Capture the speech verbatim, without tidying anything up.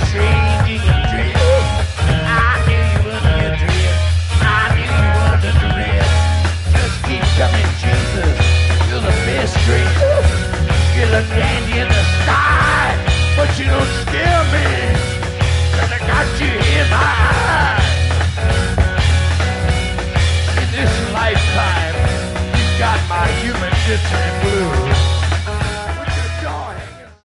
strange in your dress. I knew you under your dress. I knew you under the dress. Just keep coming, Jesus. You're the best dress. You're the dandy in the sky, but you don't scare me. Cause I got you in my eyes. In this lifetime, you've got my human design.